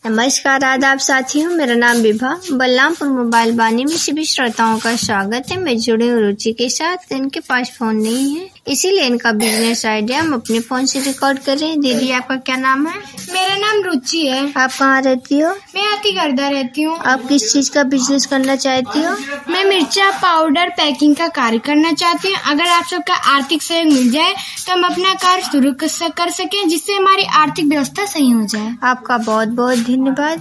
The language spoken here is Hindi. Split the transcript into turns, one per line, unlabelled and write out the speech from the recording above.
नमस्कार, आदाब साथियों। मेरा नाम विभा। बलरामपुर मोबाइल बानी में सभी श्रोताओं का स्वागत है। मैं जुड़ी हूँ रुचि के साथ। इनके पास फोन नहीं है, इसीलिए इनका बिजनेस आइडिया हम अपने फोन से रिकॉर्ड कर रहे हैं। दीदी, आपका क्या नाम है?
मेरा नाम रुचि है।
आप कहाँ रहती हो?
मैं हाथीगर्दा रहती हूँ।
आप किस चीज का बिजनेस करना चाहती हो?
मैं मिर्चा पाउडर पैकिंग का कार्य करना चाहती हूँ। अगर आप सबका आर्थिक सहयोग मिल जाए तो हम अपना कार्य शुरू कर सकें, जिससे हमारी आर्थिक व्यवस्था सही हो जाए।
आपका बहुत बहुत धन्यवाद।